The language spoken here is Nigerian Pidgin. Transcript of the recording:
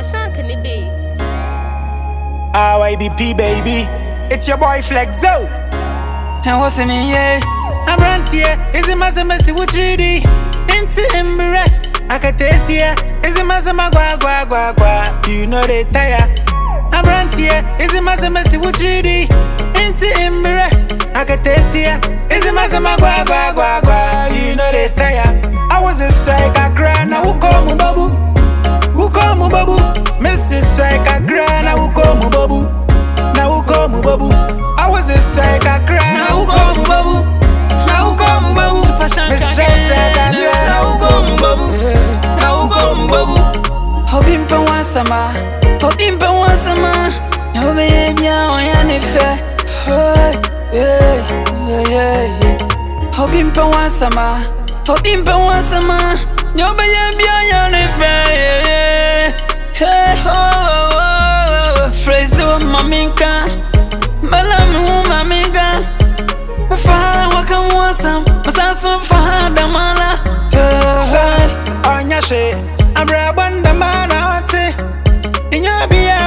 Shankany Beats. RYBP baby, it's your boy Flexo. Now what's in me, yeah? I'm around here, is it my messy with 3D? Into Imbire, I can taste here, is it my gua. You know they tire. I'm around here, is it my messy with 3D? Into Imbire, I can taste here, is it my gua. You know they tire. I was a strike, I cry, now who call me babu? Who call me babu? Mrs. Strike, I cry, now who call me babu? Now who call me babu? I was a strike, I cry, now who call me babu? Now who call me babu? Mrs. Strike, I cry, now who call me babu? Now who call me babu? Hobimpe wansama, hobimpe wansama. Yobe yebya oyanife. Hobimpe wansama, hobimpe wansama. Yobe yebya oyanife. Hey ho, Frezo maminka, malamu maminka. Fa wakam wansam, masasu fa damala. Say, on your shit, I'm rabanda man out. In your beer,